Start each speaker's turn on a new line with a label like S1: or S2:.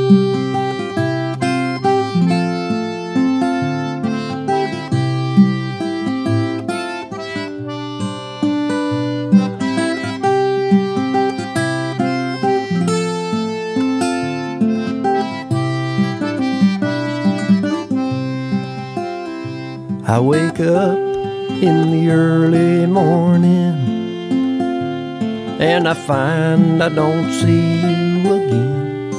S1: I wake up in the early morning and I find I don't see